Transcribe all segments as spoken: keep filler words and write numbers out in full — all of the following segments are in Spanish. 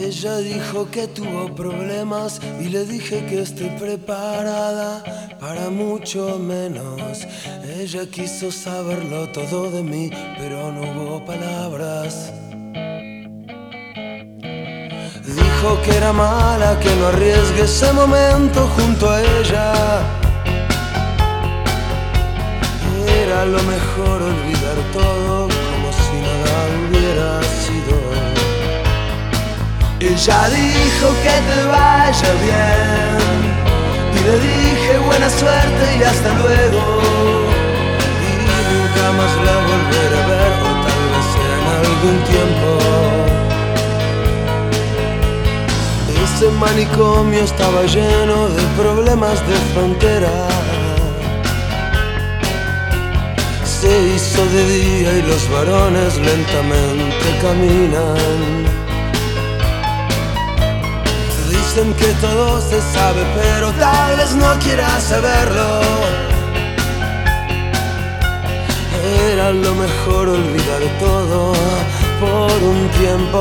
Ella dijo que tuvo problemas y le dije que estoy preparada para mucho menos. Ella quiso saberlo todo de mí, pero no hubo palabras. Dijo que era mala, que no arriesgue ese momento junto a ella. Era lo mejor olvidar todo como si nada hubiera sido. Ella dijo que te vaya bien y le dije buena suerte y hasta luego. Y nunca más la volveré a ver, o tal vez sea en algún tiempo. Ese manicomio estaba lleno de problemas de frontera. Se hizo de día y los varones lentamente caminan. Dicen que todo se sabe, pero tal vez no quieras saberlo. Era lo mejor olvidar todo por un tiempo.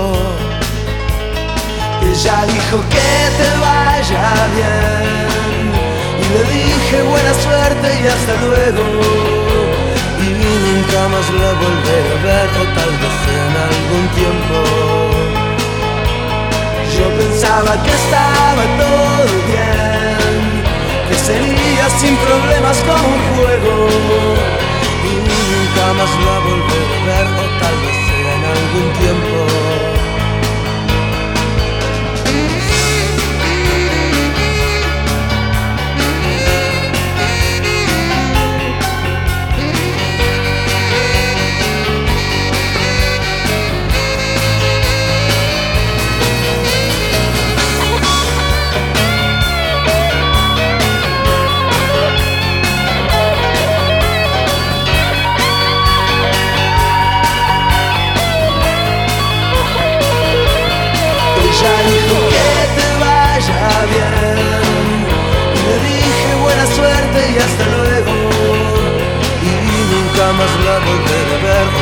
Ella dijo que te vaya bien y le dije buena suerte y hasta luego. Y nunca más la volveré a ver, o tal vez sea en algún tiempo. Yo pensaba que estaba todo bien, que sería sin problemas como un juego. Y nunca más la volveré a ver, o tal vez sea en algún tiempo. Y hasta luego. Y nunca más la volveré a ver,